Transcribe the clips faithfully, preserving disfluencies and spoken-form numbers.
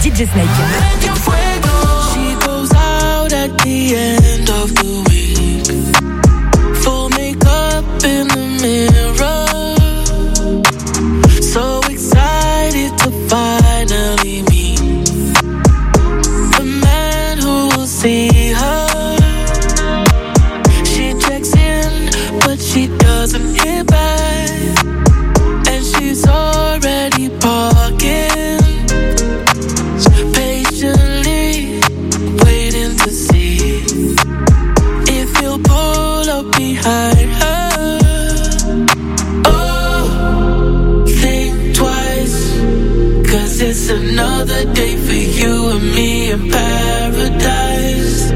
D J Snake. She goes out at the end of the week, full makeup in the mirror, so excited to finally meet the man who will see her. She checks in, but she doesn't hear back, and she's already parking, patiently waiting to see if he'll pull up behind her. Oh, think twice, 'cause it's another day for you and me in paradise.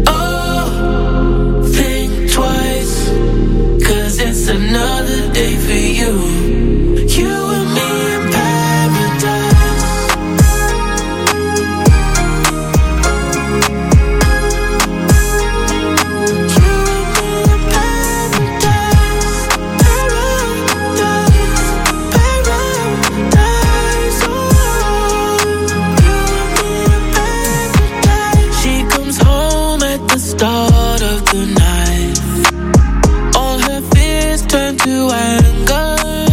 Oh, think twice, 'cause it's another day for you, you and me in paradise. Start of the night, all her fears turn to anger.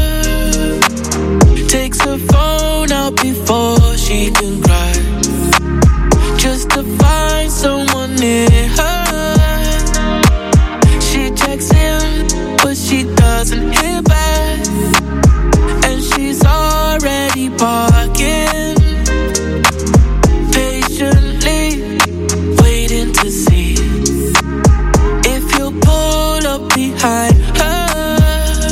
Takes her phone out before she can cry, just to find someone near her. She checks in, but she doesn't hear back, and she's already parking, patiently waiting to see pull up behind her.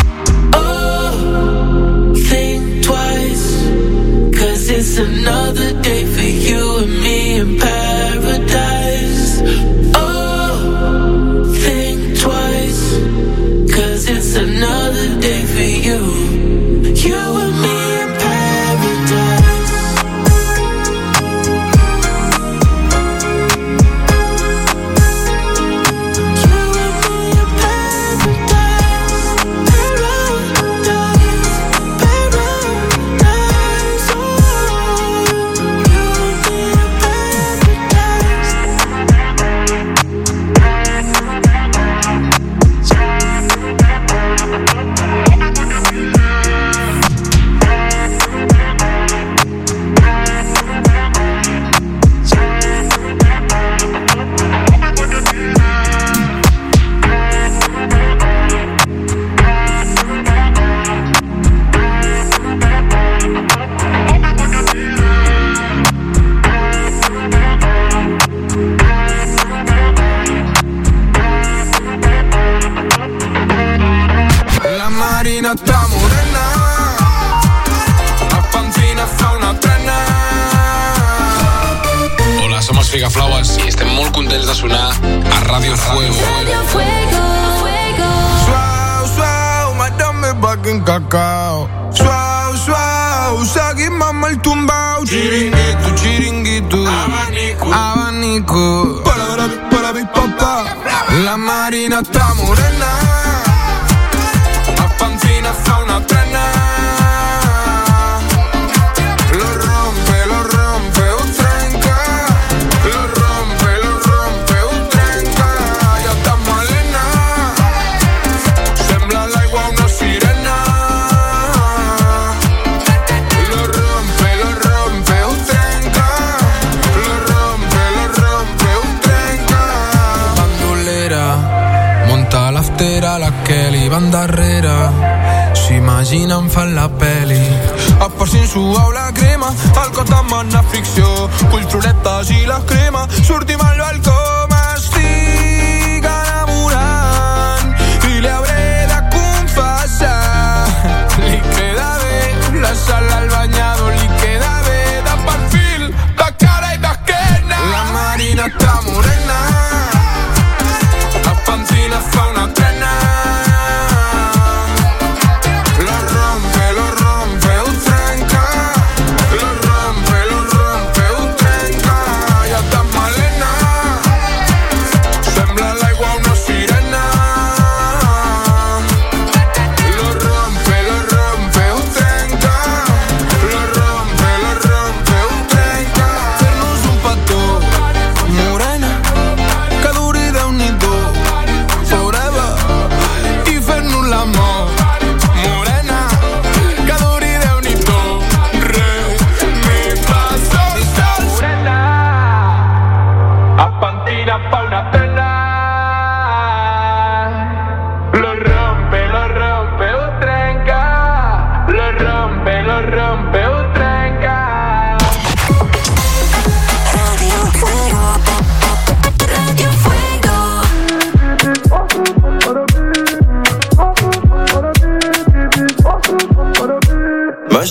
Oh, think twice, 'cause it's another day for you and me in paradise. Oh, think twice, 'cause it's another day for you, you and me in paradise. Sta morena, la panzina fa una trena. Hola, somos Figaflowers i estem molt contents de sonar a Radio Fuego. Radio Fuego, Fuego. Suau, suau, madame back cacao. Suau, suau, sagui mamma il tumbao. Chiringuito, chiringuito, abanico, abanico. Para, para, para, papà. La marina sta morena, fa una trena, lo rompe, lo rompe, un trenca, lo rompe, lo rompe, un trenca, ja sta malena, sembra l'aigua una sirena, lo rompe, lo rompe, un trenca, lo rompe, lo rompe, un trenca. Bandolera, monta l'aftera, la Kelly van darrere. S'imaginen fan la peli, esparcint suau la crema, el cos demana fricció, culturetes i la crema, sortim al balcó, m'estic enamorant i li hauré de confessar, li queda bé la sala al banyador, li queda bé de perfil, de cara i d'esquena. La marina està morena, la panzina fa una trena.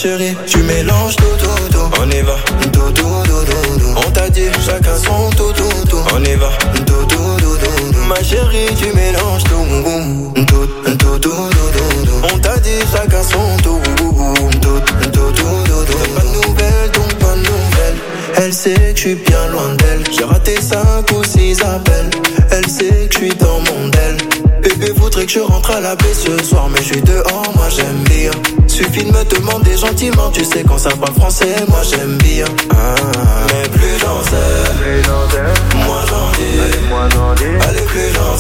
chérie, tu mélanges tout, tout, tout. On y va, tout, tout, tout, tout, tout. On t'a dit, chacun son tout, tout, tout. On y va, tout, tout, tout, tout, tout. Ma chérie, tu mélanges tout, tout, tout, tout, tout, tout. On t'a dit, chacun son tout, tout, tout, tout, tout. Pas de nouvelles, donc pas de nouvelles. Elle sait que je suis bien loin d'elle. J'ai raté cinq ou six appels. Elle sait que je suis dans mon aile. Bébé voudrait que je rentre à la baie ce soir, mais je suis dehors, moi j'aime bien. Suffit de me demander gentiment, tu sais quand ça parle français, moi j'aime bien. Ah, mais plus j'en sais, moi j'en dis. Allez, plus j'en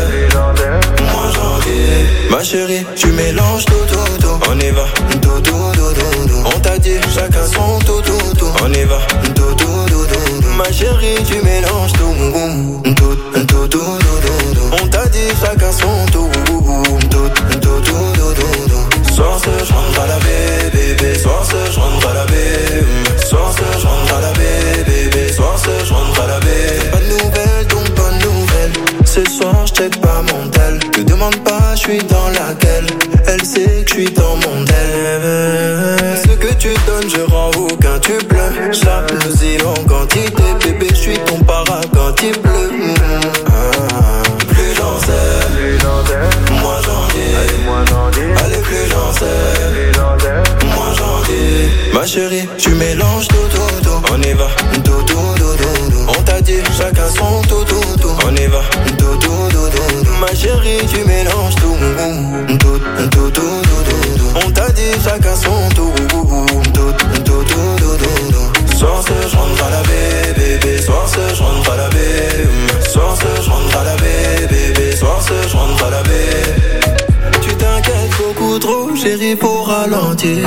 sais, moi j'en dis. Ma chérie, tu mélanges tout, tout, tout. On y va, tout, tout, tout, tout, tout. On t'a dit, chacun son tout, tout, tout. On y va, tout, tout, tout, tout, tout. Ma chérie, tu mélanges tout, tout, tout, tout, tout, tout. On t'a dit, chacun son tout, tout, tout, tout, tout, tout. Soir ce je rentre à la baie, bébé. Soir ce je rentre à la baie. Soir ce je rentre à la baie, bébé. Soir ce je rentre à la baie. Pas de nouvelles, donc pas de nouvelles. Ce soir je check pas mon tel. Ne demande pas, je suis dans laquelle. Elle sait que je suis dans mon tel. Ce que tu donnes, je rends aucun tu pleures. Jalousie en quantité, bébé, je suis ton para quand il pleut. Ah, plus j'en sais, moi j'en dis. Allez, plus j'en sais, moi j'en dis. Ma chérie, tu mélanges tout, tout, tout. On y va, tout, tout, tout, tout. On t'a dit, chacun son tout, tout, tout. On y va, tout, tout, tout, tout. Ma chérie, tu mélanges tout, tout, tout, tout, tout. On t'a dit, chacun son tout, tout, tout, tout, tout. Soir ce je rentre à la baie, bébé. Soir ce je rentre à la baie. Soir ce je rentre à la baie, bébé. Soir ce je rentre à la baie. Tu t'inquiètes beaucoup trop, chérie, faut ralentir.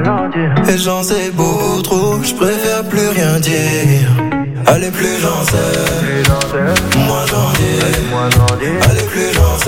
Et j'en sais beaucoup trop, je préfère plus rien dire. Allez, plus j'en sais, moi j'en dis. Allez, plus j'en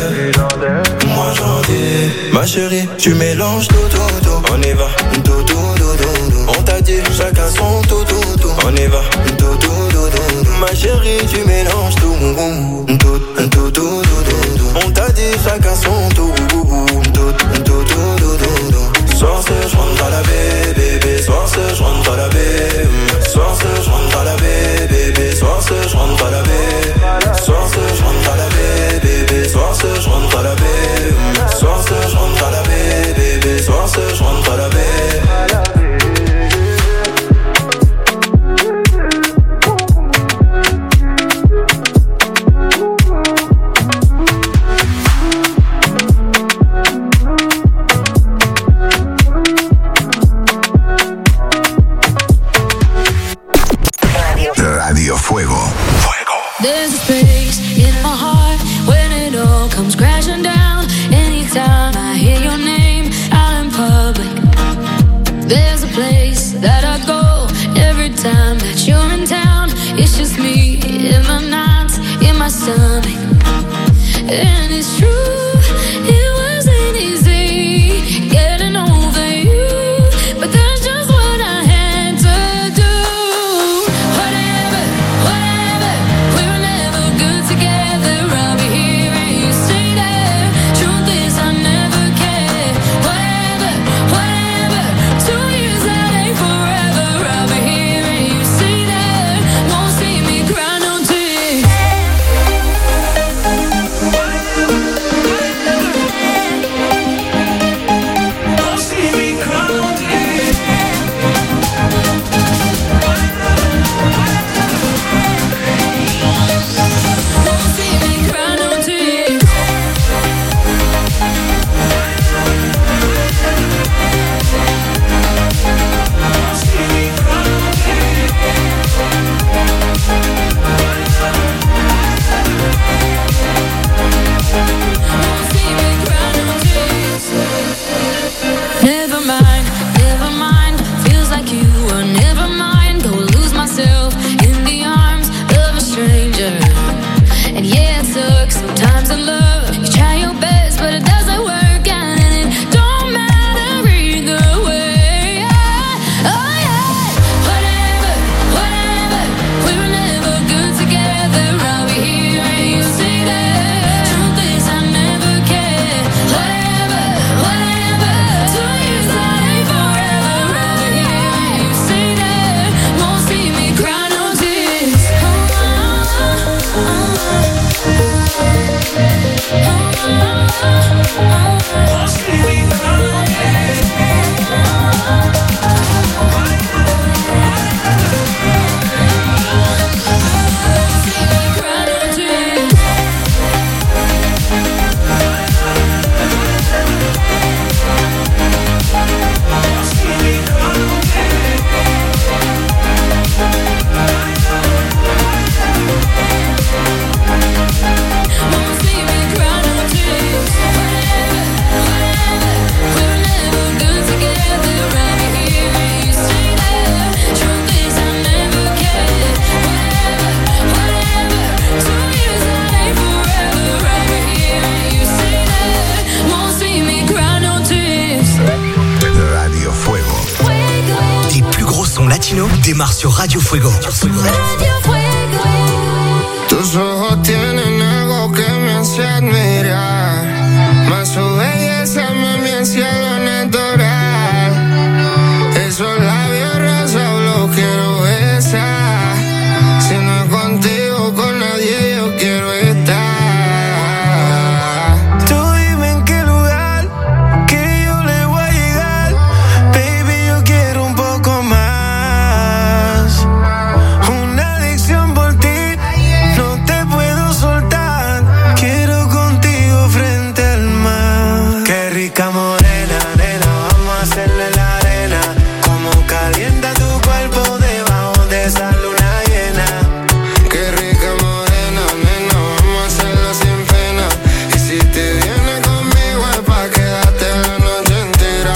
sais, moi j'en dis. Ma chérie, tu mélanges tout, tout, tout. On y va, tout, tout, tout, tout. On t'a dit, chacun son tout, tout, tout. On y va, tout, tout, tout, tout. Ma chérie, tu mélanges tout, tout, tout, tout, tout, tout. On t'a dit, chacun son tout, tout, tout, tout, tout. Soir ce je rentre à la baie, bébé. Soir ce je rentre à la baie. Soir ce je rentre à la baie, bébé. Soir ce je rentre à la baie. Soir ce je rentre à la baie, bébé. Soir ce je rentre à la baie. Soir ce je rentre à la baie, bébé. Soir ce je rentre à la baie. Radio Fuego. Fuego. There's a space in my heart when it all comes crashing down. Anytime I hear your name out in public, there's a place that I go every time that you're in town. It's just me in my nights, in my stomach, and it's true. It wasn't easy getting over you, but that's just what I had to do. Whatever, whatever, we were never good. démarre sur Radio Fuego. Radio Fuego. Tus ojos tienen algo que me hace admirar, más su belleza me me cielo natural. Esos labios rosas los quiero besar. Si no es contigo, con nadie yo quiero estar. Tú dime en qué lugar que yo le voy a llegar. Baby, yo quiero un poco más. Una adicción por ti, no te puedo soltar. Quiero contigo frente al mar. Qué rica morena, nena, vamos a hacerle la arena. Como calienta tu cuerpo debajo de esa luna llena. Qué rica morena, nena, vamos a hacerlo sin pena. Y si te vienes conmigo es pa' quedarte la noche entera.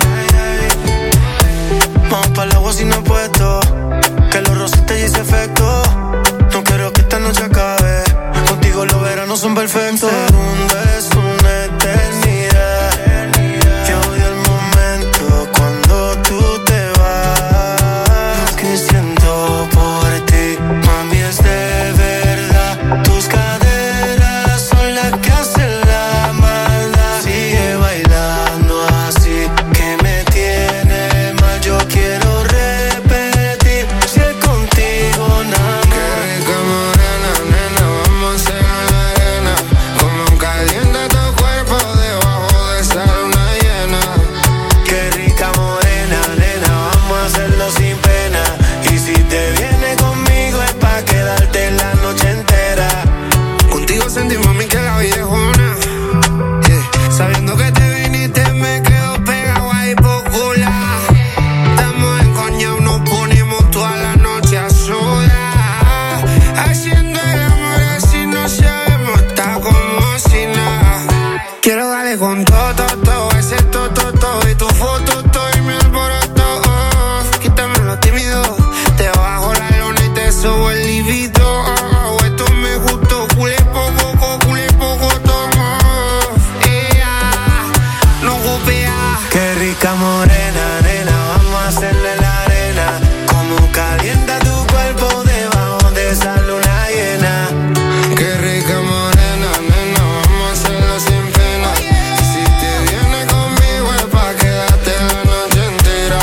Vamos para el agua sin apuesto, que los rosas te hice efecto. No quiero que esta noche acabe, contigo los veranos son perfectos. Segundo es una eternidad. Yo odio el momento cuando tú te vas. Lo que siento por ti, mami, es de verdad. Tus caderas son las que hacen la maldad. Sigue bailando así, que me tiene mal. Yo quiero repetir, si es contigo nada más. Qué rica morena, nena, vamos a hacer la arena. Como calienta tu cuerpo debajo de esa luna llena. Qué rica morena, nena, vamos a hacerlo sin pena. Y si te vienes conmigo es pa' quedarte la noche entera. Contigo sentí, mami, que la vida es una. Yeah. Sabiendo que te viniste me quedo pegado ahí por cular. Estamos encoñados, nos ponemos toda la noche a sudar. Haciendo el amor así no sabemos, está como si nada. Quiero darle con todo, todo, todo, ese todo, todo, todo. Y tu foto, todo, y mi alboroto. Oh, quítame lo tímido, te bajo la lona y te subo el libido. Oh, oh, esto me gustó, culé poco, culé poco, tomo. Yeah, no golpea. Qué rica morena, nena, vamos a hacerle la arena. Como calienta tu cuerpo debajo de esa luna llena. Qué rica morena, nena, vamos a hacerlo sin pena. Y si te vienes conmigo es pa' quedarte la noche entera.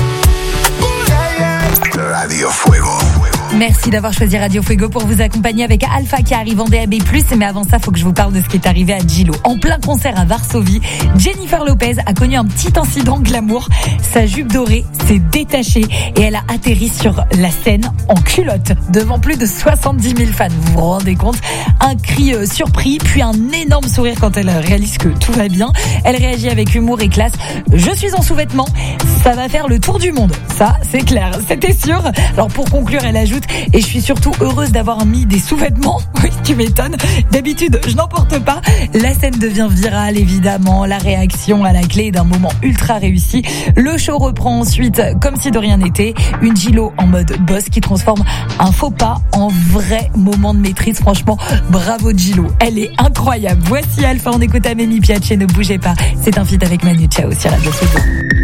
Radio Fuego. Merci d'avoir choisi Radio Fuego pour vous accompagner avec Alpha qui arrive en D A B plus. Mais avant ça, faut que je vous parle de ce qui est arrivé à Gilo. En plein concert à Varsovie, Jennifer Lopez a connu un petit incident glamour. Sa jupe dorée s'est détachée et elle a atterri sur la scène en culotte devant plus de soixante-dix mille fans. Vous vous rendez compte? Un cri euh, surpris, puis un énorme sourire quand elle réalise que tout va bien. Elle réagit avec humour et classe. Je suis en sous-vêtements, ça va faire le tour du monde. Ça, c'est clair, c'était sûr. Alors pour conclure, elle ajoute: et je suis surtout heureuse d'avoir mis des sous-vêtements. Oui, tu m'étonnes. D'habitude, je n'en porte pas. La scène devient virale, évidemment. La réaction à la clé d'un moment ultra réussi. Le show reprend ensuite comme si de rien n'était. Une Gilo en mode boss qui transforme un faux pas en vrai moment de maîtrise. Franchement, bravo Gilo. Elle est incroyable. Voici Alpha, on écoute Amélie Piache, ne bougez pas. C'est un feat avec Manu Chao sur Radio Fuego.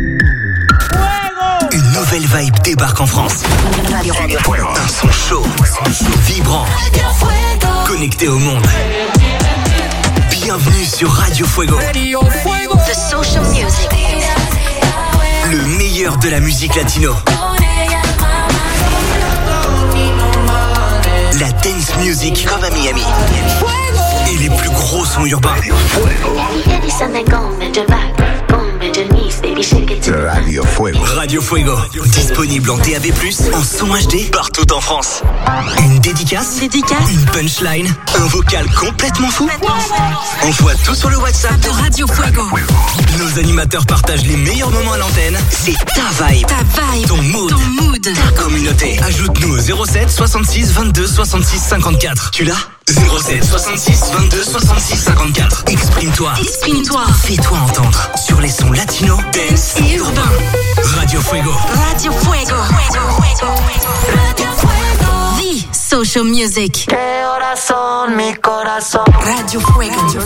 Une nouvelle vibe débarque en France. Un son chaud, vibrant, connecté au monde. Bienvenue sur Radio Fuego. The social music. Le meilleur de la musique latino. La dance music comme à Miami. Et les plus gros sons urbains. Radio Fuego. Radio Fuego, disponible en D A B plus, en son H D, partout en France. Une dédicace, Dédicace. une punchline, un vocal complètement fou. Envoie tout sur le WhatsApp De Radio Fuego. Nos animateurs partagent les meilleurs moments à l'antenne. C'est ta vibe, Ta vibe. ton mood, Ton mood. ta communauté. Ajoute-nous au zéro sept soixante-six vingt-deux soixante-six cinquante-quatre. Tu l'as? zéro sept soixante-six vingt-deux soixante-six cinquante-quatre. Exprime-toi. Exprime-toi. Fais-toi entendre sur les sons latino, dance et urbain. Radio Fuego. Radio Fuego. Radio Fuego. The social music. Corazón, mi corazón. Radio Fuego. Radio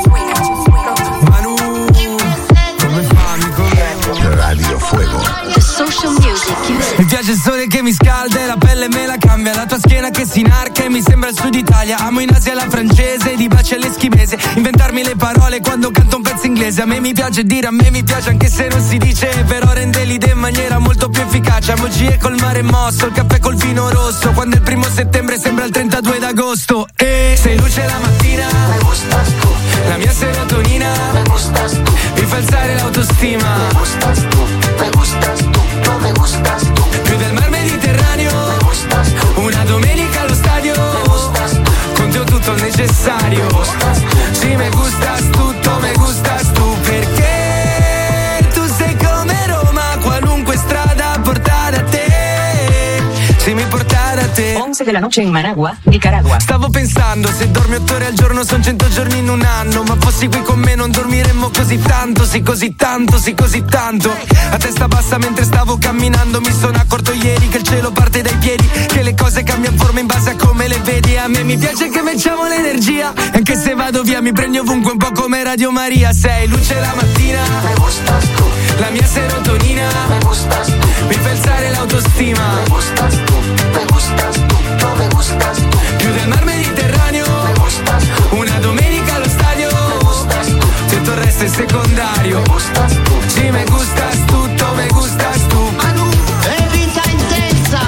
Fuego. Radio Fuego. The social music. Mi piace il sole che mi scalda e la pelle me la cambia. La tua schiena che si inarca e mi sembra il sud Italia. Amo in Asia la francese, di baci all'eschimese. Inventarmi le parole quando canto un pezzo inglese. A me mi piace dire, a me mi piace anche se non si dice. Però rende l'idea in maniera molto più efficace. Emoji col mare mosso, il caffè col vino rosso. Quando è il primo settembre sembra il trentadue d'agosto. E sei luce la mattina, me gustas tu. La mia serotonina, me gustas tu. Mi fa alzare l'autostima, me gustas tu. Me gustas tu, no me gustas tu. Più del mar Mediterraneo, me gustas tu. Una domenica allo stadio, me gustas tu. Con te ho tutto il necessario, me gustas tu. Sì, me gustas tutto, me gustas tu. Perché tu sei come Roma, qualunque strada porta da te. Se mi porta da te. once de la noche in Managua, Nicaragua. Stavo pensando, se dormi otto ore al giorno son cento giorni in un anno. Ma fossi qui con me non dormiremmo così tanto. Sì, così tanto, sì, così tanto. A testa bassa mentre stavo camminando mi sono accorto ieri che il cielo parte dai piedi. Che le cose cambiano forma in base a come le vedi. A me mi piace che facciamo l'energia. Anche se vado via mi prendi ovunque un po' come Radio Maria. Sei luce la mattina, me gustas tu. La mia serotonina, me gustas tu. Mi fa alzare l'autostima, me gustas tu. Me gustas tu, no me gustas tu. Più del mar Mediterraneo, me gustas tu. Una domenica allo stadio, me gustas tu. Tutto il resto è secondario, me gustas tu. Sì, me gustas tutto, me gustas tu. Manu, è vita intensa.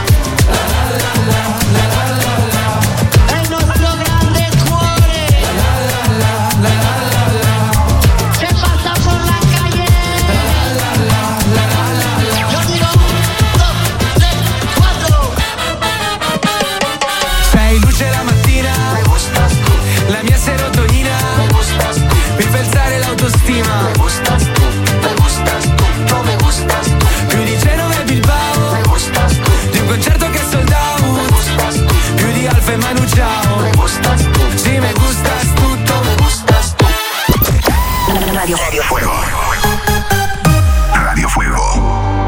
È il nostro grande cuore. Se passa por la calle. Yo digo dos, tres, cuatro. Sei luce la mattina, me gustas tu. La mia serotonina, me gustas tu. Mi fa alzare l'autostima, me gustas tu. Me gustas tu, no me gustas tu. Più di Genova e Bilbao, me gustas tu. Di un concerto che è sold out, me gustas tu. Più di Alfa e Manu Chao, me gustas tu. Sì, me gustas tutto, me gustas tu. Radio, Radio Fuego. Radio Fuego.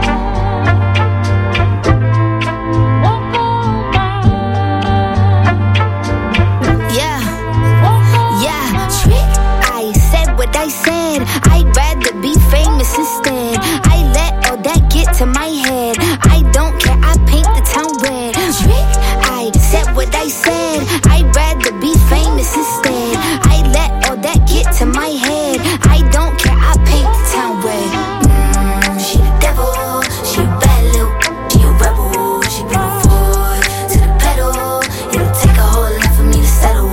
Yeah, yeah, trick. I said what I said. I'd rather be famous instead. I let all that get to my head. I don't care, I paint the town red. Trick. I said what I said. I'd rather be famous instead. I let all that get to my head. I don't care, I paint the town red. Mm, she the devil, she a bad little, she a rebel. She bring the foot to the pedal. It'll take a whole lot for me to settle.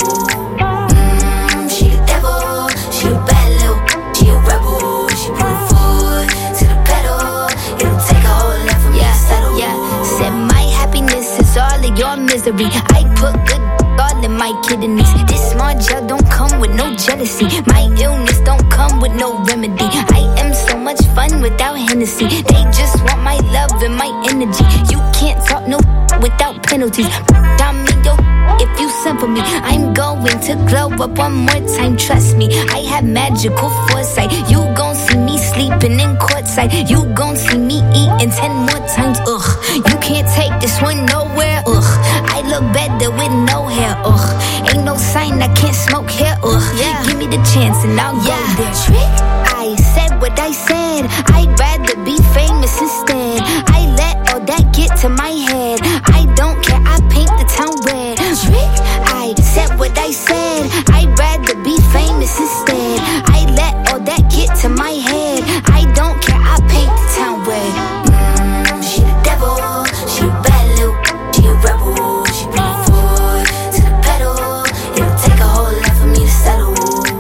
Mm, she the devil, she a bad little, she a rebel. She bring the foot to the pedal. It'll take a whole lot for me to settle. Yeah, said my happiness is all of your misery. I put good all in my kidneys. This small gel don't come with no jealousy. My illness don't come with no remedy. I am so much fun without Hennessy. They just want my love and my energy. You can't talk no without penalties. I'm in your if you send for me. I'm going to glow up one more time, trust me. I have magical foresight. You gon' see me sleeping in courtside. You gon' see me eating ten more times, ugh. You can't take this one nowhere, ugh. I look better with no hair, ugh. Ain't no sign I can't smoke here, ugh. Yeah. Give me the chance and I'll yeah. go there. Trick. I said what I said. I'd rather be famous instead. I let all that get to my head. I don't care, I paint the town red. Trick. I said what I said. I'd rather be famous instead. I let all that get to my head. I don't care, I paint the town red. Mm, she the devil, she a bad little, she a rebel. She bring the foot to the pedal. It'll take a whole lot for me to settle.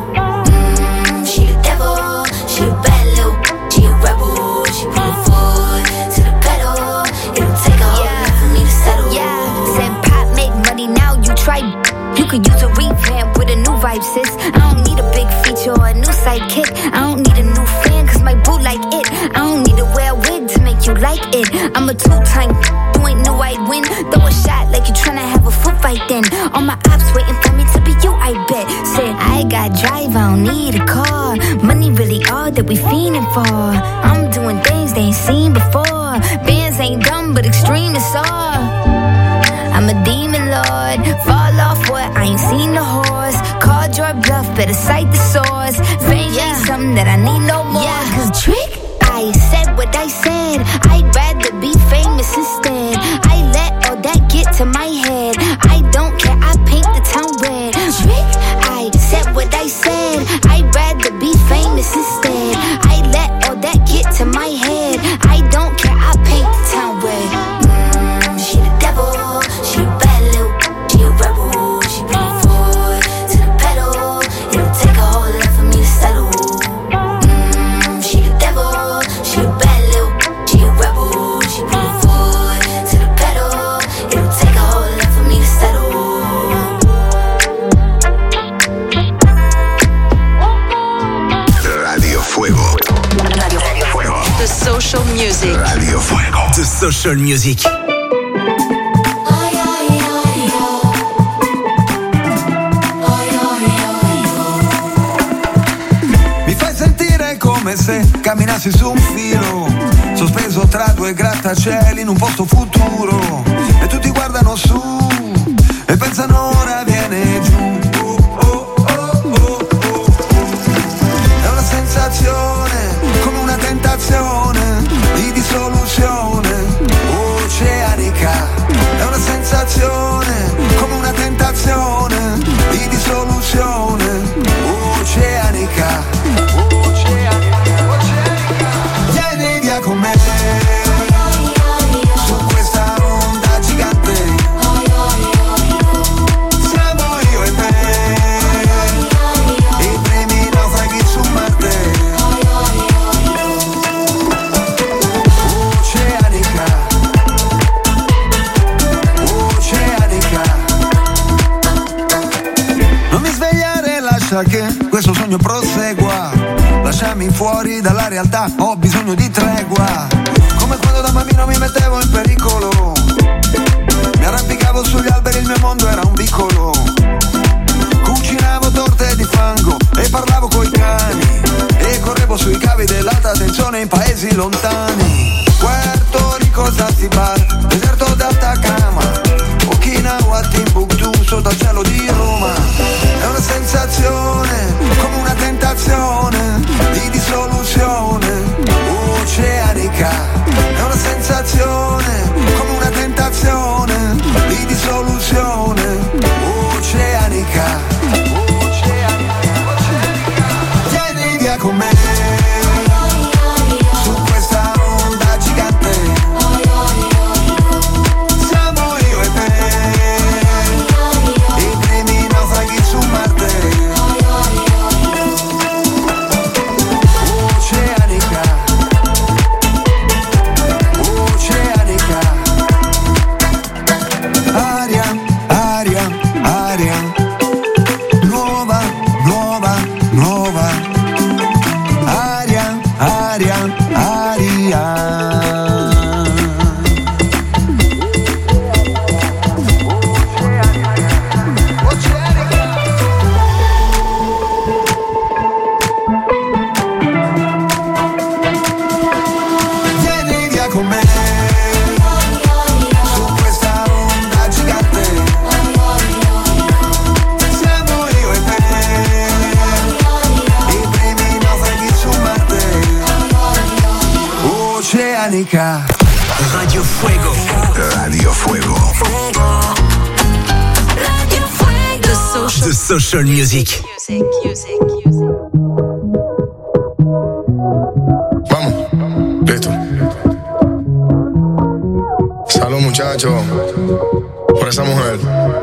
Mm, she the devil, she a bad little, she a rebel. She bring the foot to the pedal. It'll take a whole yeah. lot for me to settle. Yeah, said pop make money now. You try. You could use a revamp with a new vibe, sis. I don't need a big feature or a new sidekick. I don't need a new fan, cause my boo like it. I don't need to wear a wig to make you like it. I'm a two-time, you ain't know I'd win. Throw a shot like you tryna have a foot fight then. All my ops waiting for me to be you, I bet. Said, I got drive, I don't need a car. Money really all that we fiending for. I'm doing things they ain't seen before. Bands ain't dumb, but extreme is all. I'm a demon lord, fall off what, I ain't seen the horse. Called your bluff, better cite the source. Fame yeah. ain't something that I need no more. Yeah, cause trick, I said what I said. I'd rather to my head. I don't care, I paint the town red. Trick, I said what I said. I'd rather be famous instead. I let all that get to my head. I don't care, I paint the town red. Mm, she the devil, she a bad little, she a rebel. She bring it forward to the pedal. It'll take a whole lot for me to settle. Mm, she the devil, she a bad little, she a rebel. She bring it forward to the pedal. It'll take a whole lot for me to settle. Radio Fuego. Radio, Radio Fuego. The social music. Radio Fuego. The social music. Mi fai sentire come se camminassi su un filo, sospeso tra due grattacieli in un posto futuro, e tutti guardano su e pensano ora viene giù. Oh, oh, oh, oh, oh. È una sensazione, come una tentazione di dissoluzione oceanica. È una sensazione, come una tentazione di dissoluzione oceanica. Vieni via con me su questa onda gigante. Siamo io e te, i primi naufraghi su Marte. Oceanica, oceanica. Non mi svegliare, lascia che questo sogno prosegua. Lasciami fuori dalla realtà, ho bisogno di tregua. Come quando da bambino mi mettevo in pericolo, mi arrampicavo sugli alberi, il mio mondo era un vicolo. Cucinavo torte di fango e parlavo coi cani, e correvo sui cavi dell'alta tensione in paesi lontani. Puerto Rico, Zanzibar, deserto d'Atacama, Okinawa, Timbuktu, sotto al cielo di Roma. È una sensazione, come una tentazione di dissoluzione oceanica. È una sensazione, come una tentazione di dissoluzione oceanica. Vieni via con me su questa onda gigante. Siamo io e te, i primi naufraghi su Marte. Oceanica, oceanica. Aria, aria, aria. Nuova, nuova, nuova. Aria, aria, aria. Vieni via con me su questa onda gigante. Siamo io e te, i primi naufraghi su Marte. Oceanica. Radio Fuego. Radio Fuego. The social, The social music. music, music, music. Vamos, listo. Salud, muchachos, por esa mujer.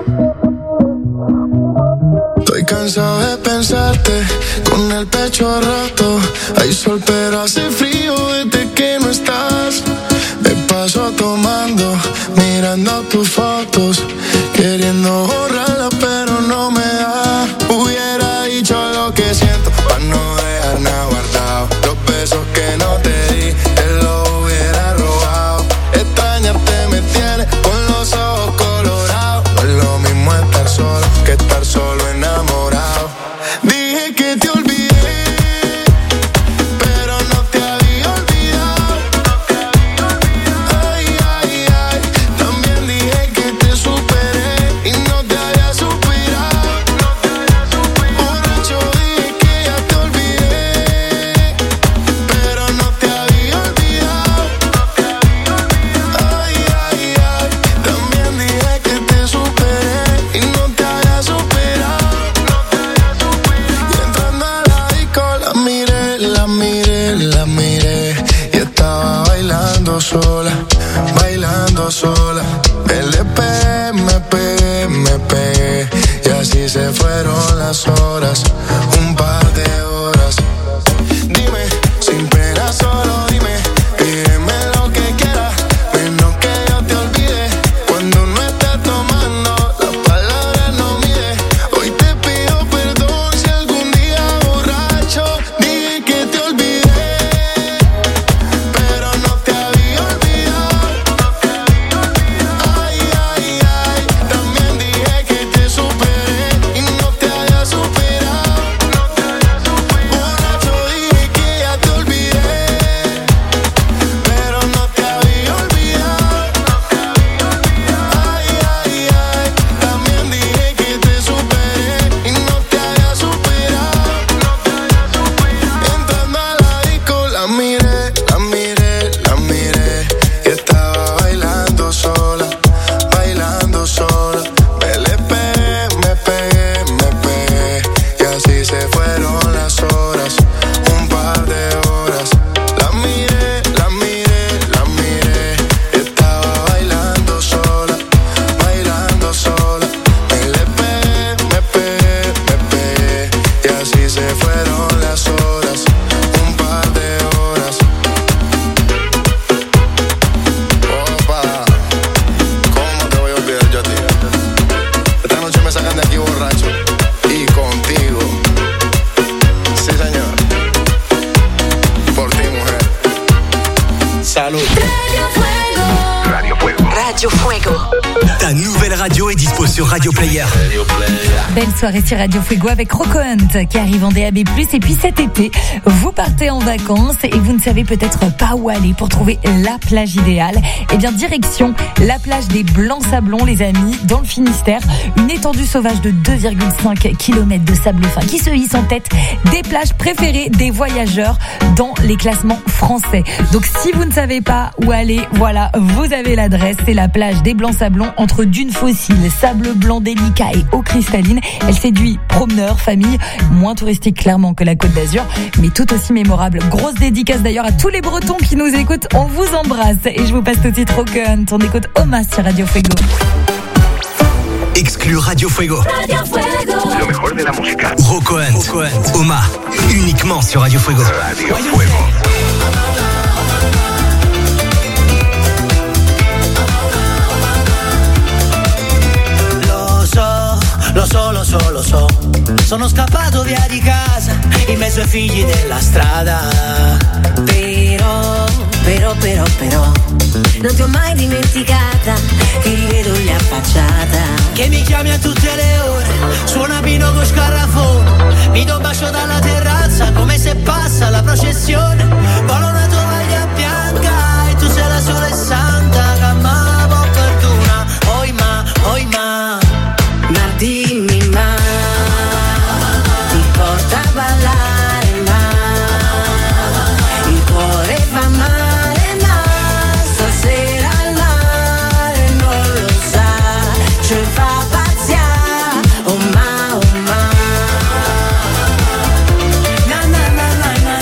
Estoy cansado de pensarte con el pecho roto. Hay sol pero hace frío desde que no estás. Me paso tomando, mirando tus fotos, queriendo borrarlas pero no me da. Hubiera dicho lo que siento para no dejar nada guardado. Los besos que no te di, te los hubiera robado. Extrañarte me tiene con los ojos colorados. No es lo mismo estar solo que estar solo enamorado. Dije que te olvidé, pero no te había olvidado. Ay, ay, ay. También dije que te superé, las horas, un par de horas. Dime, sin pena, solo dime, pídeme lo que quieras, menos que yo te olvide. Cuando no estés tomando, las palabras no mide. Hoy te pido perdón si algún día borracho dije que te olvidé, pero no te había olvidado. Ay, ay, ay, también dije que te superé y no te había superado. Borracho dije que ya te olvidé, pero no te había olvidado. Ay, ay, ay, también dije que te superé y no te había superado. Entrando a la disco la miré, la miré, la miré y estaba bailando sola, bailando sola. Me le pegué, me pegué, me pegué y así se fueron las horas, un par de horas. La miré, la miré, la miré y estaba bailando sola, bailando sola. Me le pegué, me pegué, me pegué y así se fueron las horas, un par de horas. Opa, ¿cómo te voy a olvidar yo a ti? Esta noche me sacan de aquí borracho y contigo. Sí, señor. Por ti, mujer. Salud. Radio Fuego. Radio Fuego. Ta nouvelle radio est dispo sur Radio Player. Belle soirée sur Radio Fuego avec Rocco Hunt qui arrive en D A B plus. Et puis cet été, vous partez en vacances et vous ne savez peut-être pas où aller pour trouver la plage idéale. Eh bien, direction la plage des Blancs-Sablons, les amis, dans le Finistère. Une étendue sauvage de deux virgule cinq kilomètres de sable fin qui se hisse en tête des plages préférées des voyageurs dans les classements français. Donc si vous ne savez pas où aller, voilà, vous avez l'adresse. C'est la plage des Blancs-Sablons entre dunes fossiles, sable blanc délicat et eau cristalline. Elle séduit promeneurs, familles, moins touristique clairement que la Côte d'Azur, mais tout aussi mémorable. Grosse dédicace d'ailleurs à tous les Bretons qui nous écoutent. On vous embrasse et je vous passe tout de suite Rocco Hunt. On écoute Oma sur Radio Fuego. Exclu Radio Fuego. Radio Fuego. Lo mejor de la música. Rocco Hunt, Oma, uniquement sur Radio Fuego. Radio Fuego. Lo so, lo so, lo so, sono scappato via di casa in mezzo ai figli della strada. Però, però, però, però, non ti ho mai dimenticata, ti rivedo lì affacciata. Che mi chiami a tutte le ore, suona Pino con scarrafone, mi do un bacio dalla terrazza come se passa la processione. Volo una tovaglia bianca e tu sei la sola e santa, che ma po' perdona, oi ma, oi ma. Ma dimmi ma, ti porta a ballare ma, il cuore fa male ma, stasera al mare non lo sa, ci fa pazziare, oh ma, oh ma. Na na na na na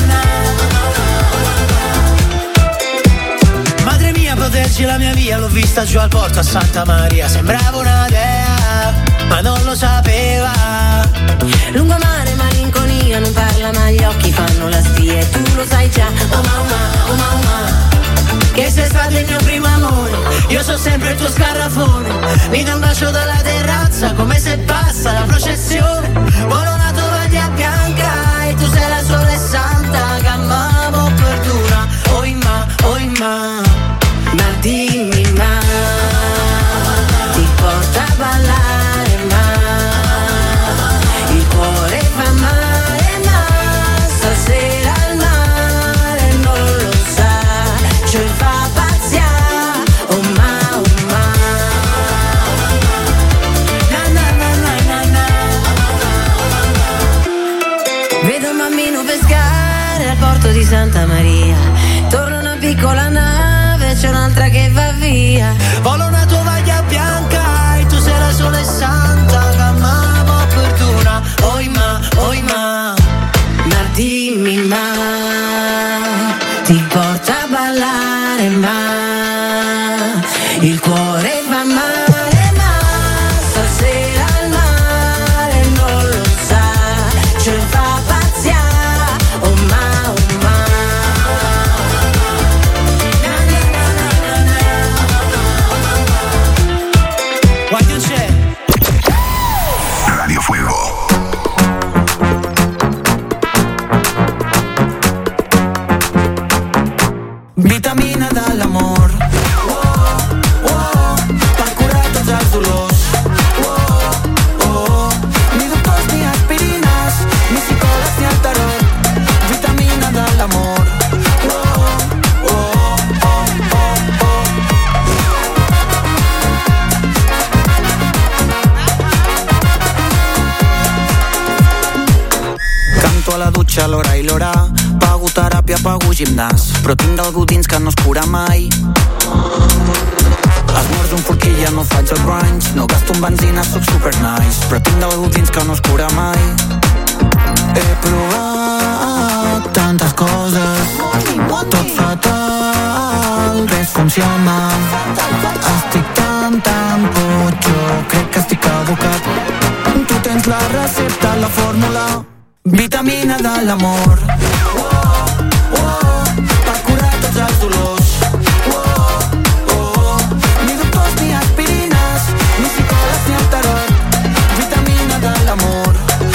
na. Madre mia proteggi la mia via, l'ho vista giù al porto a Santa Maria, sembrava una dea ma non lo sapeva. Lungomare, malinconia, non parla ma gli occhi fanno la spia e tu lo sai già, oh mamma, oh mamma. Che sei stato il mio primo amore, io so sempre il tuo scarrafone, mi dà un bacio dalla terrazza come se passa la processione. Volo una tovaglia bianca e tu sei la sola e santa, che amavo perdona, oi ma, oi ma. Ma dimmi ma, ti porta a ballare ma, il cuore fa male ma, stasera al mare non lo sa, ci fa pazziare, oh ma, oh ma. Na na na na na na. Vedo un bambino pescare al porto di Santa Maria, torna una piccola nave, c'è un'altra che va via. Volo una tovaglia bianca e tu sei la sola e santa, che amavo perdona, oi ma, oi ma. Ma dimmi ma, ti porta a ballare ma, il cuore fa male ma, stasera al mare non lo sa, a la dutxa l'hora i l'hora. Pago teràpia, pago gimnàs, però tinc algú dins que no es cura mai. Esmorzo un forquilla, no faig el brunch, no gasto en benzina, soc super nice, però tinc algú dins que no es cura mai. He provat tantes coses, tot fatal, res funciona. Estic tan, tan potxo, crec que estic caducat. Tu tens la recepta, la fórmula, vitamina de l'amor. Oh, oh, per curar tots els dolors. Oh, oh, ni doctors ni aspirines, ni psicòlegs ni el tarot. Vitamina de l'amor.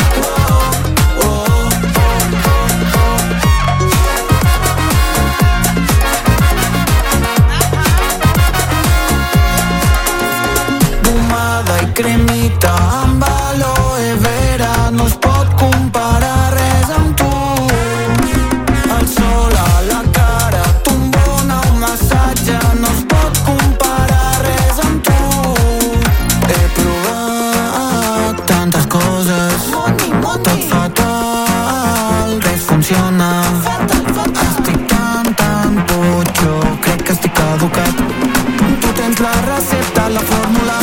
Cremita amb aloe vera, no es pot comparar res amb tu. El sol a la cara, tombona, un massatge, no es pot comparar res amb tu. He provat tantes coses, tot fatal, res funciona. Estic tan, tan potxo, crec que estic caducat. Tu tens la recepta, la fórmula,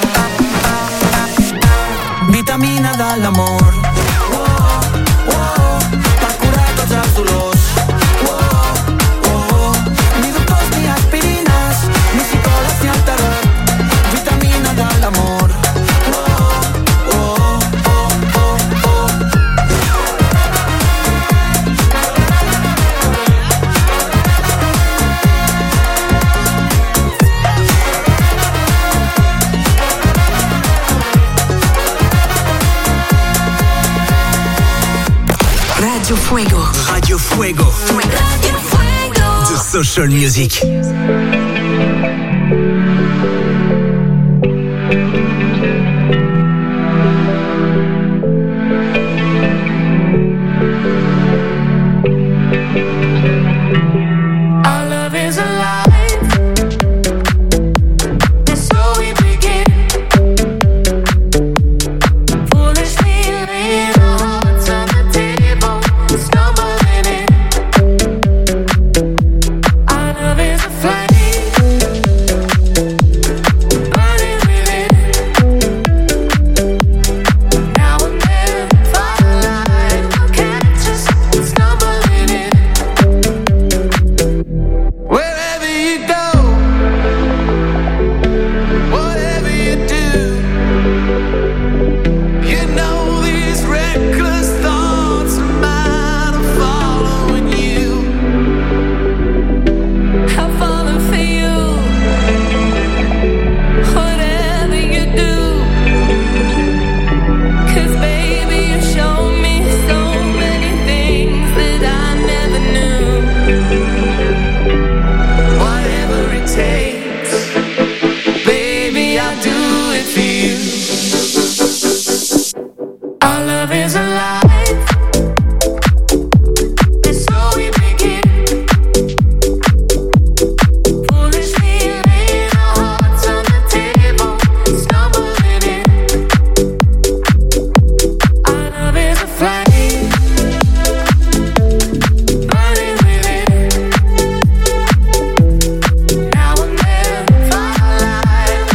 vitamina de l'amor. Oh, oh, per curar tots els dolors. Oh, oh, ni doctors ni aspirines, ni psicòlegs ni el tarot. Vitamina de l'amor. Oh, oh, oh, oh, oh. Radio Fuego. Radio Fuego. Radio Fuego. The Social Music.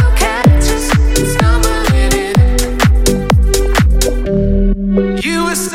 You were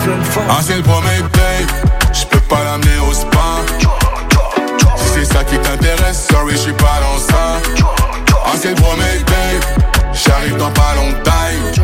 Ah, c'est le premier date, j'peux pas l'amener au spa. Si c'est ça qui t'intéresse, sorry, j'suis pas dans ça. Ah, c'est le premier date, j'arrive dans pas longtemps.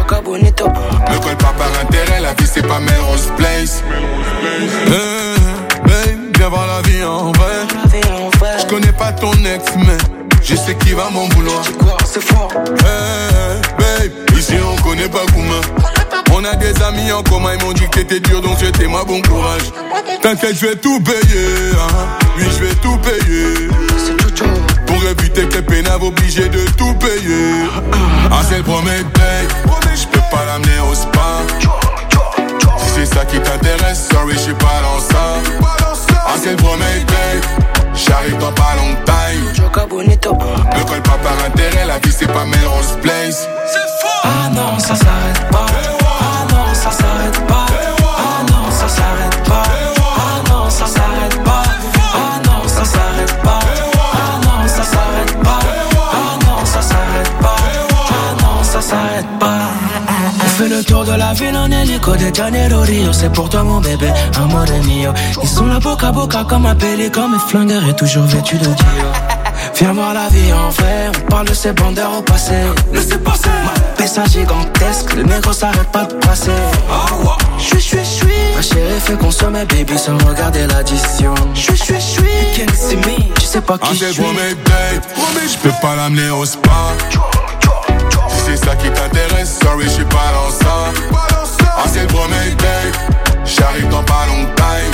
Me colle pas par intérêt, la vie c'est pas Melrose Place. Hey, babe, viens voir la vie en vrai. J'connais pas ton ex, mais je sais qui va m'en vouloir. C'est fort. Hey, babe, ici on connaît pas Gouma. On a des amis en commun, ils m'ont dit que t'étais dur, donc souhaitez-moi bon courage. T'inquiète, je vais tout payer, hein. Oui, je vais tout payer. Pour éviter que les pénaves obligés de tout payer. Ah, c'est le premier date, j'peux pas l'amener au spa. Si c'est ça qui t'intéresse, sorry, j'suis pas dans ça. Ah, c'est le premier date, j'arrive dans pas longtemps. Me colle pas par intérêt, la vie c'est pas Melrose Place. Ah non, ça s'arrête pas. Ah non, ça s'arrête pas. Ah non, ça s'arrête pas. Ah non, ça s'arrête pas. Ah non, ça s'arrête pas. Ah non, ça s'arrête pas. Ah non, ça s'arrête pas. Ah non, ça s'arrête pas. On fait le tour de la ville en hélico de Janeiro Rio. C'est pour toi mon bébé, amore mio. Ils sont là boca à boca comme un pélican. Mes flingueurs est toujours vêtu de Dio. Viens voir la vie en vrai, on parle de ces bandeurs au passé. Laissez passer. Ma pessa gigantesque, le négro s'arrête pas de passer. J'suis, j'suis, j'suis. Ma chérie fait consommer baby sans regarder l'addition. J'suis, j'suis, j'suis. Can't see me, tu sais pas qui j'suis. J'peux pas l'amener au spa. Si c'est ça qui t'intéresse, sorry, j'suis pas dans ça. Ah, c'est le premier date, j'arrive dans pas longtemps.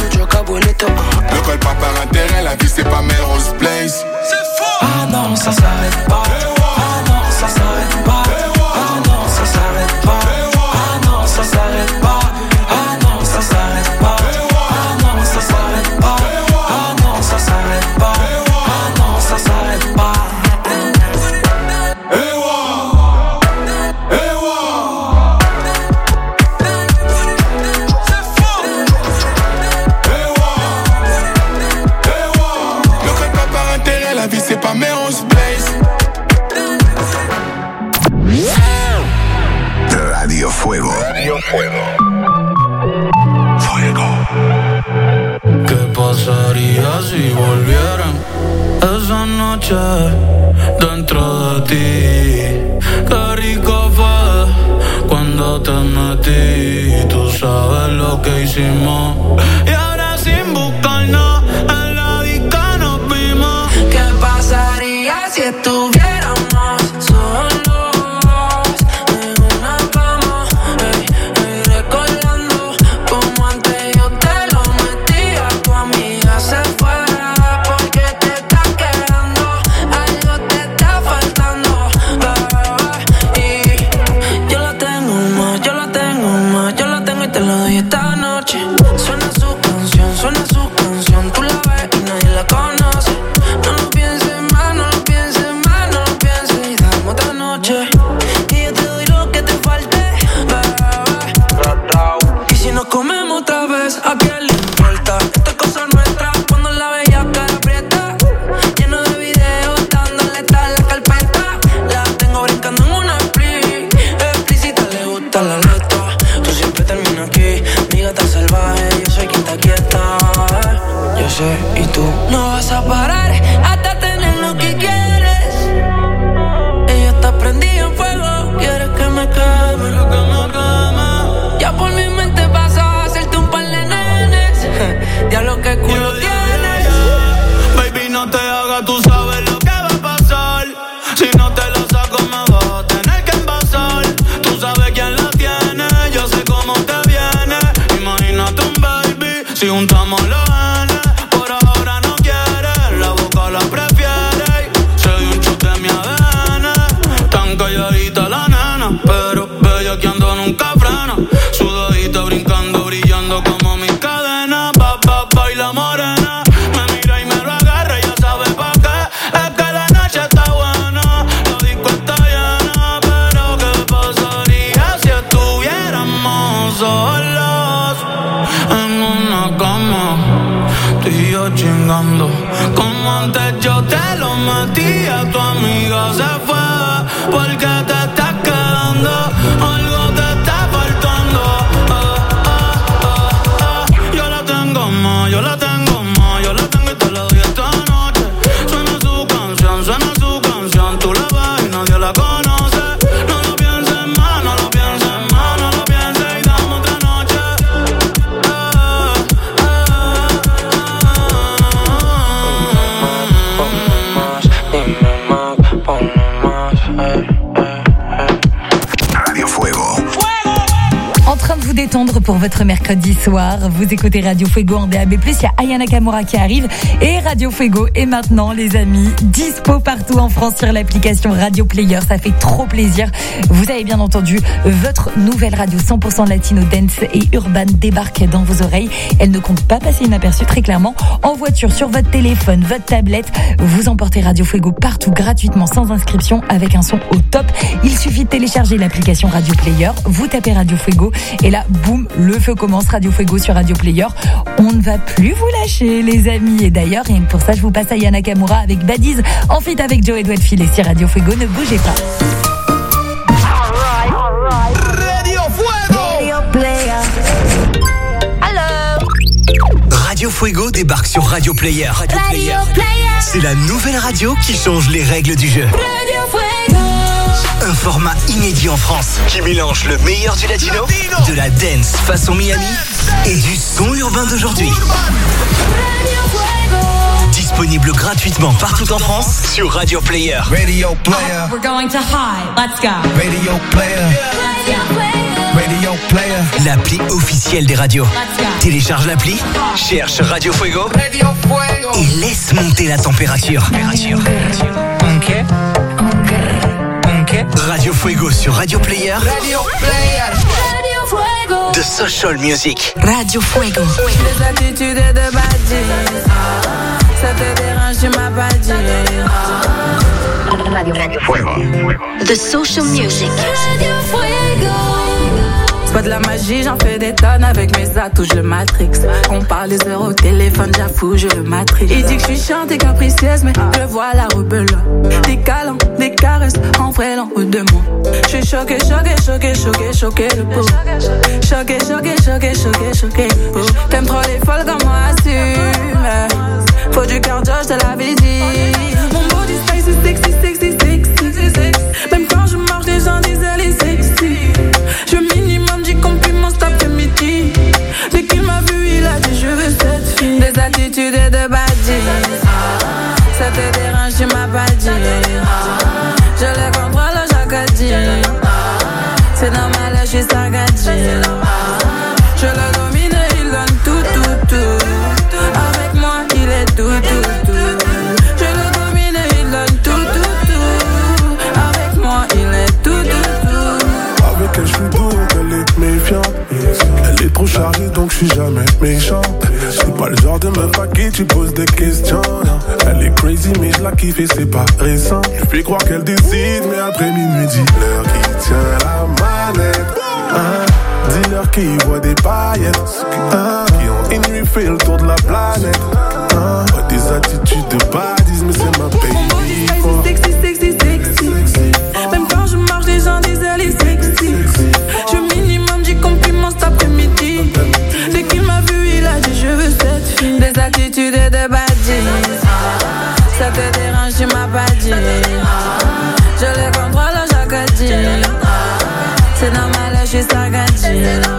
Me colle pas par intérêt, la vie c'est pas Melrose Place. Ah non, ça s'arrête pas. Ah non, ça s'arrête pas. Ah non, ça s'arrête pas. Ah non, ça s'arrête pas. Ah non, ça s'arrête pas. Ah non, ça s'arrête pas. Ah non, ça s'arrête pas. Ah non, ça s'arrête pas. La vie c'est pas Melrose Place. Radio Fuego. Radio Fuego. Fuego. ¿Qué pasaría si volvieran esa noche dentro de ti? Qué rico fue cuando te metí. Tú sabes lo que hicimos. Y ahora sin buscarnos en la disco nos vimos. ¿Qué pasaría si estuviéramos solos en una cama? Ey, ey, recordando como antes yo te lo metía. Tu amiga se fue porque te estás quedando. Algo te está faltando, bebé. Y yo la tengo más, yo la tengo más. Yo la tengo y te lo doy esta noche. Suena su canción, suena su canción. Tú la ves y nadie la conoce. No lo pienses más, no lo pienses más, no lo pienses y dame otra noche. Y yo te doy lo que te falte, bebé. Y si nos comemos otra vez, ¿a quién le importa? Esta es cosa nuestra, cuando la veía cara aprieta. Lleno de videos, dándole tal la carpeta. La tengo brincando en una split. Explícita, le gusta la letra. Tú siempre terminas aquí, mi gata salvaje. Yo soy quien te quieta, yo sé, y tú no vas a parar hasta tener lo que quieres. Ella está prendida en fuego, quieres que me queme, que me queme. Ya por mi mente pasa a hacerte un par de nenes. Ya lo que culo yeah, tienes. Yeah, yeah. Baby, no te hagas, tú sabes lo que va a pasar. Si no te la saco me vas a tener que envasar. Tú sabes quién la tiene, yo sé cómo te viene. Imagínate un baby, si juntamos los genes. Por ahora no quiere, la boca la prefiere. Se dio un chute en mi A D N. Tan calladita la nena, pero bella que ando nunca frena. Sudadita brincando, brillando como mis cadenas. Pa, pa, baila morena. Me mira y me lo agarra, ya sabe pa' qué. Es que la noche está buena, la disco está llena. Pero ¿qué pasaría si estuviéramos solos en una cama? Tú y yo chingando, como antes yo te lo metía. Tu amiga se fue porque te estás quedando. Algo te está faltando. Oh, oh, oh. train de vous détendre pour votre mercredi soir. Vous écoutez Radio Fuego en D A B plus, il y a Aya Nakamura qui arrive et Radio Fuego est maintenant, les amis, dispo partout en France sur l'application Radio Player. Ça fait trop plaisir. Vous avez bien entendu, votre nouvelle radio cent pour cent latino dance et urban débarque dans vos oreilles. Elle ne compte pas passer inaperçue, très clairement. En voiture, sur votre téléphone, votre tablette, vous emportez Radio Fuego partout gratuitement sans inscription avec un son au top. Il suffit de télécharger l'application Radio Player, vous tapez Radio Fuego et là, boum, le feu commence. Radio Fuego sur Radio Player. On ne va plus vous lâcher, les amis. Et d'ailleurs, rien que pour ça, je vous passe à Yana Nakamura avec Badiz en feat avec Joe Edouard Filet sur Radio Fuego. Ne bougez pas. Radio Fuego. Radio Player. Hello. Radio Fuego débarque sur Radio Player. Radio, Radio Player. Player. C'est la nouvelle radio qui change les règles du jeu. Radio Fuego. Un format inédit en France qui mélange le meilleur du latino, latino. de la dance façon Miami et du son urbain d'aujourd'hui. Disponible gratuitement partout en France sur Radio Player. Radio Player. We're going to high. Let's go. Radio Player. Radio Player. L'appli officielle des radios. Télécharge l'appli, cherche Radio Fuego, Radio Fuego. et laisse monter la température. température. Okay. Okay. Radio Fuego sur Radio Player. Radio Player. Radio Fuego. The Social Music. Radio Fuego. Les attitudes de Badji. Ça te dérange, tu m'as pas dit. Radio, Radio Fuego. The Social Music. Radio Fuego. Pas de la magie, j'en fais des tonnes avec mes atouts, je le matrix. On parle des heures au téléphone, j'avoue, je le matrix. Il dit que je suis chiante et capricieuse, mais je vois la rebelle. Des câlins, des caresses, en vrai l'en haut de moi. Je suis choquée, choquée, choquée, choquée, choquée, le pot. Choquée, choquée, choquée, choquée, choquée, le pot. T'aimes trop les folles comme moi, assume. Faut du cardio, je te l'avais dit. Mon body style, c'est sexy, sexy, sexy, sexy. Même quand je marche, les gens disent elle est sexy. Je minimum du compliment cet après-midi. Dès qu'il m'a vu, il a dit je veux cette fille. Des attitudes de Badji. Ça te dérange, tu m'as pas dit. Je le contrôle chaque dit. C'est normal, je suis sagadji. Je le domine, il donne tout, tout, tout. Avec moi, il est tout, tout, tout. Je le domine, il donne tout, tout, tout. Avec moi, il est tout, tout, tout. Avec elle, je suis doux, elle est méfiante. Elle est trop chargée, donc je suis jamais méchant. C'est pas le genre de meuf à qui tu poses des questions. Non. Elle est crazy, mais je la kiffe et c'est pas récent. Je fais croire qu'elle décide, mais après minuit, dis-leur qui tient la manette. Hein? Dis-leur qui voit des paillettes. Hein? Qui ont une nuit fait le tour de la planète. Hein? Pas des attitudes de badisme, mais c'est ma baby. Oh. Sexy, sexy, sexy, sexy. Même quand je marche, les gens disent elle est sexy. Je minimum du compliment cet après-midi. Dès qu'il m'a vu, il a dit je veux cette fille. Des attitudes de Badji. Ça te dérange, tu m'as pas dit. Je le contrôle chaque dit. C'est normal, je suis sagadji.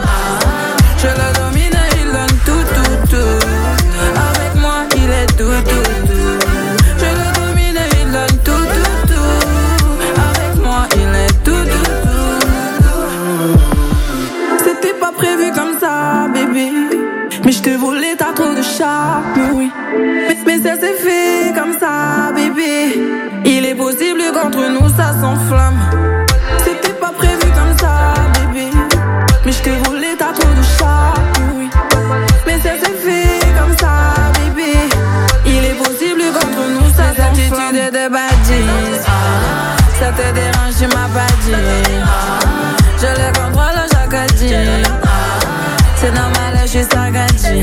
Je le domine, il donne tout, tout, tout. Avec moi, il est tout, tout, tout. Je le domine, il donne tout, tout, tout. Avec moi, il est tout, tout, tout. C'était pas prévu comme ça, bébé. Mais je te voulais, t'as trop de charme, oui. Mais, mais ça s'est fait comme ça, bébé. Il est possible qu'entre nous ça s'enflamme. C'était pas prévu comme ça, bébé. Mais je te voulais, t'as trop de charme, oui. Mais ça s'est fait comme ça, bébé. Il est possible qu'entre nous ça s'enflamme. Attitude de Badji. Ça te dérange, tu m'as pas dit. Je le contrôle chaque dit. C'est normal, je suis sagadji.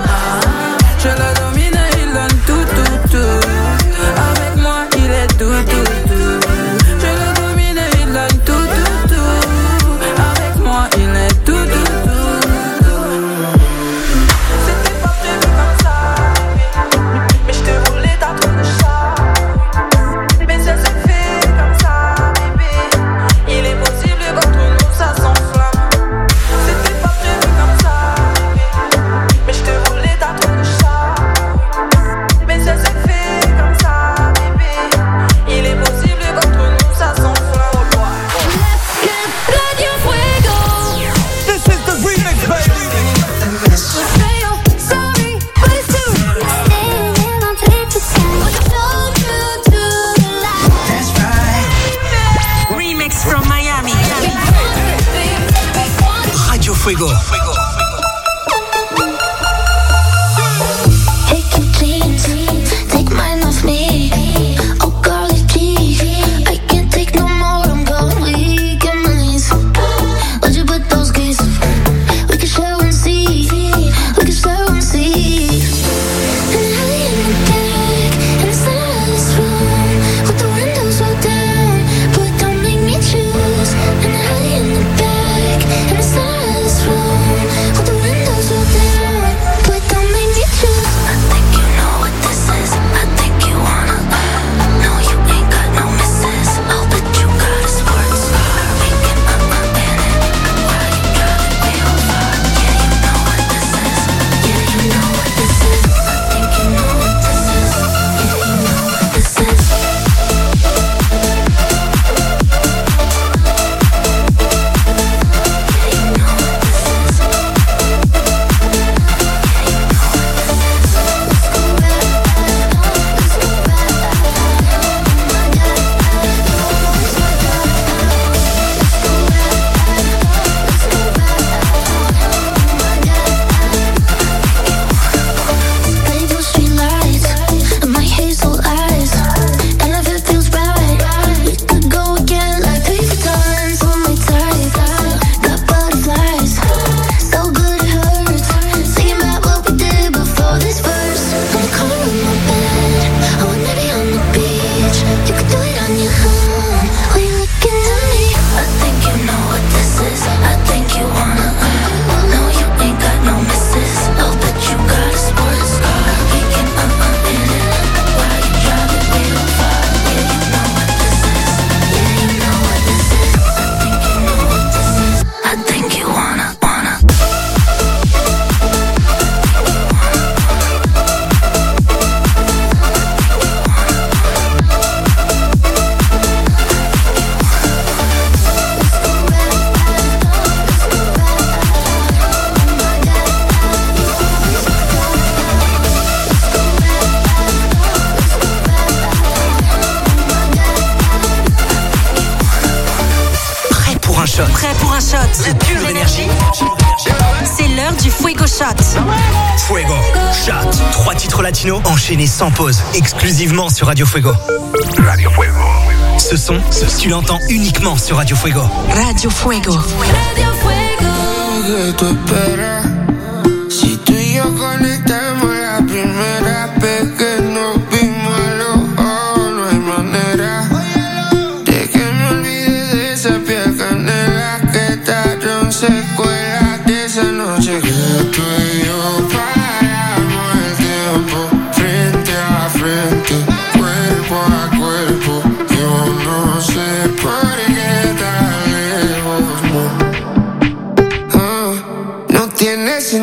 Je le domine, il donne tout, tout, tout. Avec moi, il est tout, tout, tout. Je le domine, il donne tout, tout, tout. Avec moi, il est tout, tout, tout. C'était pas prévu comme ça, mais je te voulais, t'as trop de charme. Mais ça s'est fait comme ça, bébé. from Miami. Radio Fuego. Take your jeans, take mine off me. Oh, golly gee, I can't take no more. I'm going weak in my knees. Would you put those keys? We can share and see. We can share and see. And I in the back, in the center of this room, with the windows rolled down, but don't make me choose. And I in the back, in the center of this room, with the windows rolled down, but don't make me choose. I think you know what this is. I think you wanna. No, you ain't got no misses. I'll bet you got a sports car. We can up up in it while you drive it real far. Yeah, you know what this is. Yeah, you know what this is. I think you know what this is. Yeah, you know what this is. Rainbow streetlights and my hazel eyes, and if it feels right, we could go again like three times on my type. Got butterflies, so good it hurts. Thinking about what we did before this verse. On the corner of my bed, or maybe on the beach. You could do it on your own. While you're looking at me, I think you know what this is. I think you wanna. No, you ain't got no misses. I'll bet you got a sports car. We can up up in it while you drive it real far. Yeah, you know what this is. Yeah, you know what this is. I think you know what this is. I think you wanna, wanna. Prêt pour un shot. Prêt pour un shot de pure énergie? C'est l'heure du Fuego Shot. Fuego Shot. Trois titres latinos enchaînés sans pause, exclusivement sur Radio Fuego. Radio Fuego. Ce son, tu l'entends uniquement sur Radio Fuego. Radio Fuego. Radio Fuego. Que tú esperas. Si tú y yo conectamos la primera vez que nos vimos a los ojos, no hay manera de que me olvide de esa piel canela que tallaron secuelas de esa noche que tú y yo paramos el tiempo frente a frente, cuerpo a cuerpo. Yo no sé por qué tan lejos, no. Ah, no tienes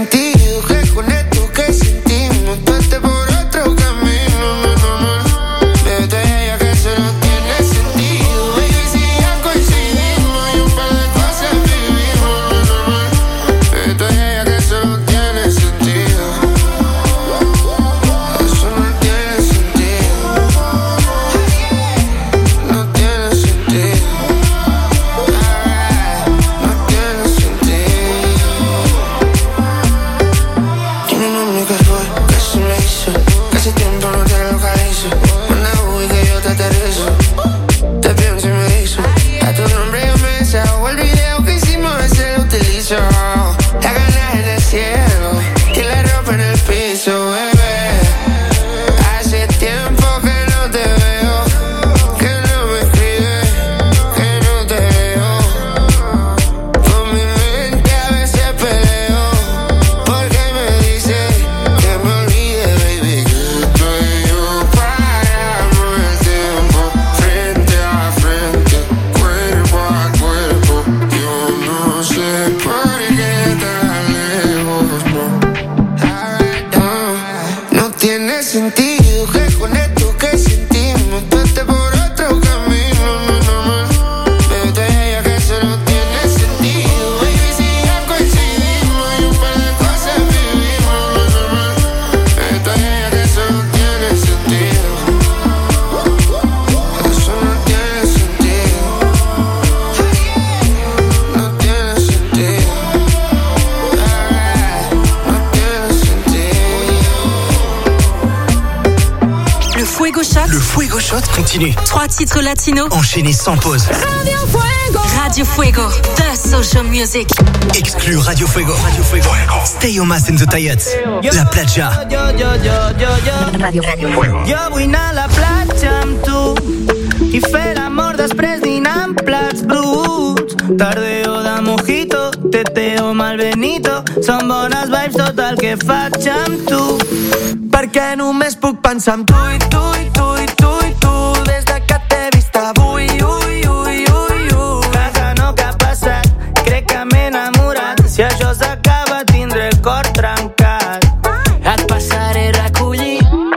Shot continue. Trois titres latinos. Enchaînés sans pause. Radio Fuego. Radio Fuego. The Social Music. Exclu Radio Fuego. Radio Fuego. Stay Omas and the Tayats. La Playa. Yo, yo, yo, yo, yo. Radio, Radio Fuego. Jo vull anar a la platja amb tu i fer l'amor després dinant plats bruts. Tardeo de mojito, teteo mal benito, són bones vibes tot el que faig amb tu. Perquè només puc pensar en tu i tu i tu i tu i tu des de que t'he vist avui, ui, ui, ui, ui. Casa no que ha passat, crec que m'he enamorat. Si això s'acaba tindré el cor trencat. Et passaré a recollir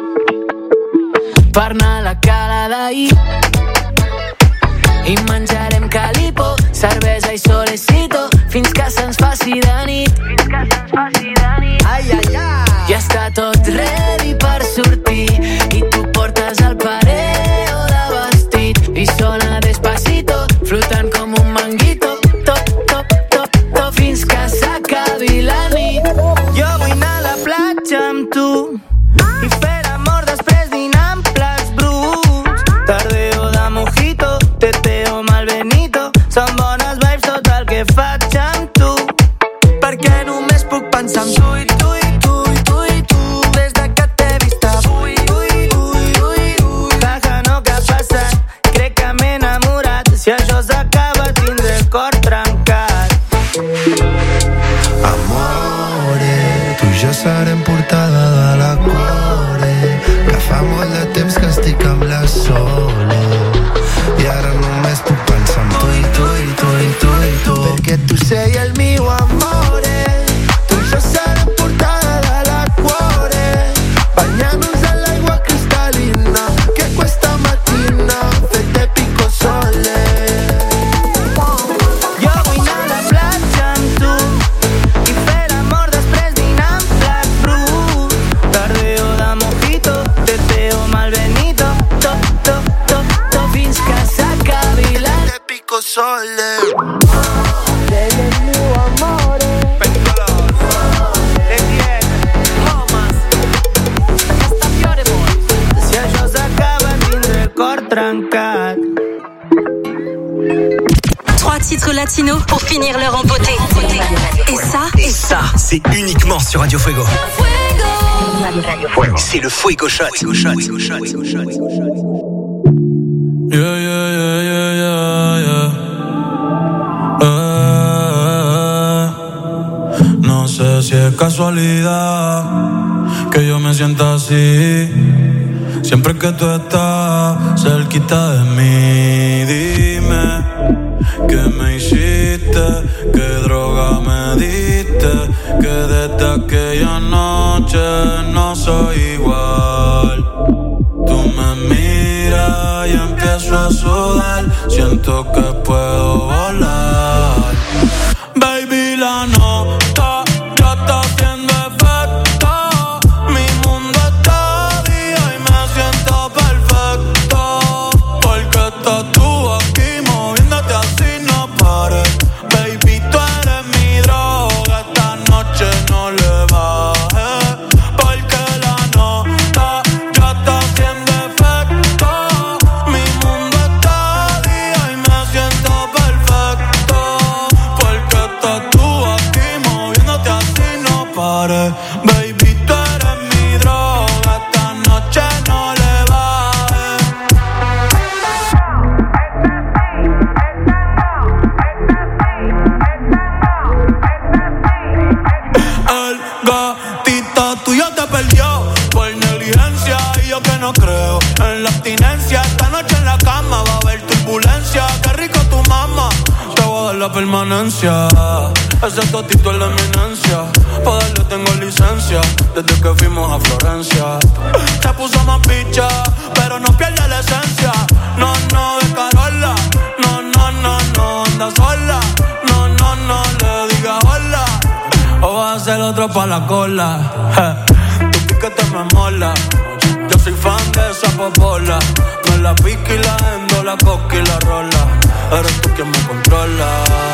per anar a la cala d'ahir i menjarem calipo, cervesa i solecito fins que se'ns faci de nit. Fins que se'ns faci de nit. Ai, ai, ai. Ja està tot ready per sortir i tu portes el pareo de vestit i sona despacito, flotant com un manguito, top, top, top, top, fins que s'acabi la nit. Jo vull anar a la platja amb tu i fer l'amor després dinant plats bruts. Tardeo de mojito, teteo mal benito, són bones vibes tot el que faig amb tu. Perquè només puc pensar en tu i tu i tu i tu i tu des de que t'he vist avui, ui, ui, ui, ui. Caja no que ha passat, crec que m'he enamorat. Si això s'acaba tindré el cor trencat. Amore, tu i jo serem portada de la cuore, que fa molt de temps que estic amb la Sole i ara només puc pensar en tu i tu i tu i tu i tu perquè tu sei el mio amore, tu i jo serem portada de la cuore, bagnandoci all'acqua cristallina che questa mattina fette picco sole. Jo vull anar a la platja amb tu i fer l'amor després dinant plats bruts. Tardeo de mojito, teteo mal benito, top, top, top, top, fins que s'acabi la nit. Picco sole. Sei il mio amore. Le tiene, Lomas, Castafiore Boys. Si això s'acaba tindré el cor trencat. Trois titres latinos pour finir l'heure en beauté. Et ça, Et ça, c'est uniquement sur Radio Fuego. C'est le Fuego Shot. Fuego Shot. Fuego Shot. Fuego Shot. Yeah, yeah, yeah, yeah, yeah, yeah. Eh, no sé si es casualidad que yo me sienta así siempre que tú estás cerquita de mí. Dime qué me hiciste, qué droga me diste, que desde aquella noche no soy igual. Tú me miras y empiezo a sudar, siento que puedo volar. Baby, la nota ya está haciendo efecto, mi mundo está día y me siento perfecto, porque estás tú aquí moviéndote así no pares. Baby, tú eres mi droga, esta noche no le bajes, porque la nota ya está haciendo efecto, mi mundo está día y me siento perfecto, porque estás tú aquí moviéndote así no pares. Baby, tú eres mi droga, esta noche no le bajes. El gatito tuyo te perdió por negligencia y yo que no creo en la abstinencia. Esta noche en la cama va a haber turbulencia. Qué rico tu mamá, te voy a dar la permanencia. Ese totito es la eminencia, pa' darle tengo licencia desde que fuimos a Florencia. Se puso más picha, pero no pierde la esencia. No, no, de Carola, no, no, no, no, anda sola. No, no, no, le digas hola, o vas a hacer otro pa' la cola. Je, tu piquete me mola, yo soy fan de esa popola. Me la pica y la endo, la coca y la rola. Eres tú quien me controla.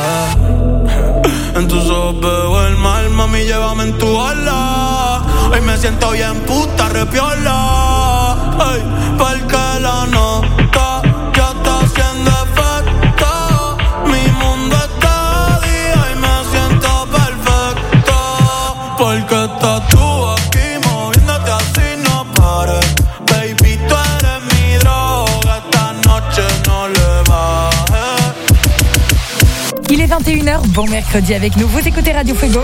En tus ojos veo el mal, mami, llévame en tu ola. Hoy me siento bien puta, repiola. Ay, porque la noche Il est vingt et une heures, bon mercredi avec nous. Vous écoutez Radio Fuego.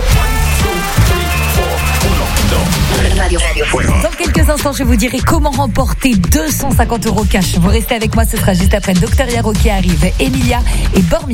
Radio Fuego. Dans quelques instants, je vous dirai comment remporter deux cent cinquante euros cash. Vous restez avec moi, ce sera juste après Docteur Yaro qui arrive, Emilia et Bormi.